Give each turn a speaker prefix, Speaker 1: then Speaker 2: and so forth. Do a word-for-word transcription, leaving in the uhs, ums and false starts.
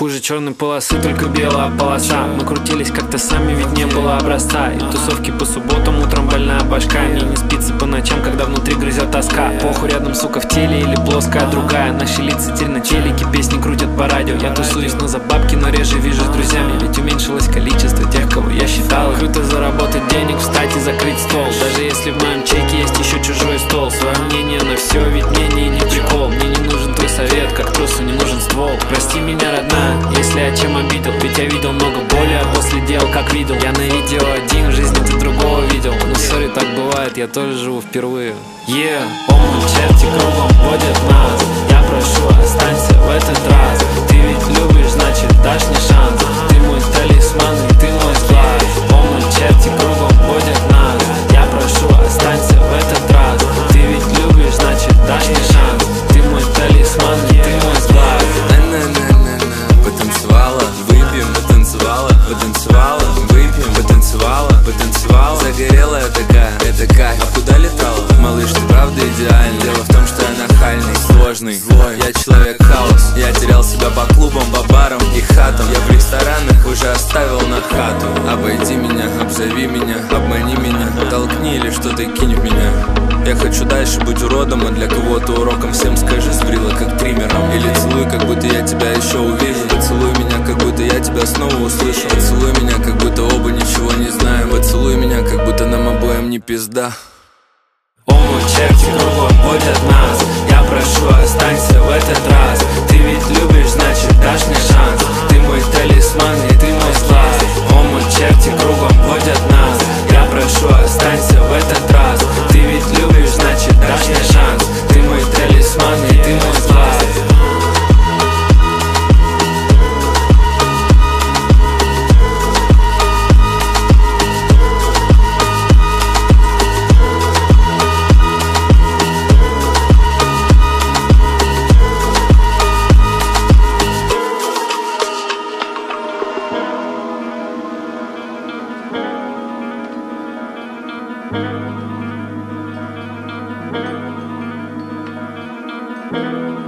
Speaker 1: Хуже черной полосы, только белая полоса. Мы крутились как-то сами, ведь не было образца. И тусовки по субботам, утром больная башка. Мне не спится по ночам, когда внутри грызет тоска. Похуй рядом, сука, в теле или плоская другая. Наши лица теперь на телеке, песни крутят по радио. Я тусуюсь, но за бабки, но реже вижу с друзьями. Ведь уменьшилось количество тех, кого я считал. Круто заработать денег, встать и закрыть стол. Даже если в моем чеке есть еще чужой стол. Свое мнение на все, ведь мнение не прикол. Мне не нужен твой совет, как трусу не нужен ствол. Прости меня, родная, если я чем обидел. Ведь я видел много боли, а после дел как видел. Я на видео один, в жизни ты другого видел. Ну сори, так бывает, я тоже живу впервые. Yeah, он черти кругом водят нас. Я прошу, останься в этот раз. Ты ведь любишь, значит дашь мне шанс. Ты мой талисман и ты мой склад. Он черти кругом водят нас. Я прошу, останься в этот раз. Ты ведь любишь, значит дашь мне шанс. Ты мой талисман и ты мой склад.
Speaker 2: На-на-на-на-на, потанцевала, выпьем, потанцевала, потанцевала, выпьем, потанцевала, потанцевала. Загорелая такая, это кайф. А куда летала? Малыш, ты правда идеальный. Дело в том, что я нахальный, сложный, злой. Я человек хаос. Я терял себя по клубам, по барам и хатам. Я в ресторанах уже оставил на хату. Обойди меня, обзови меня, обмани меня, толкни или что-то кинь в меня. Я хочу дальше быть уродом, а для кого-то уроком. Всем скажи, сбрила как триммером. Или целуй, как будто я тебя еще увижу. Поцелуй меня, как будто я тебя снова услышу. Поцелуй меня, как будто оба ничего не знаем. Поцелуй меня, как будто нам обоим не пизда.
Speaker 1: О, мой черти кругом водят нас. Я прошу, останься в этот раз. Ты ведь любишь, значит дашь мне шанс. Ты мой талисман и ты мой склад. О, мой черти кругом водят нас. Я прошу, останься в этот раз. Ты ведь любишь, значит дашь мне шанс. Ты мой талисман и ты мой склад.
Speaker 3: Thank you.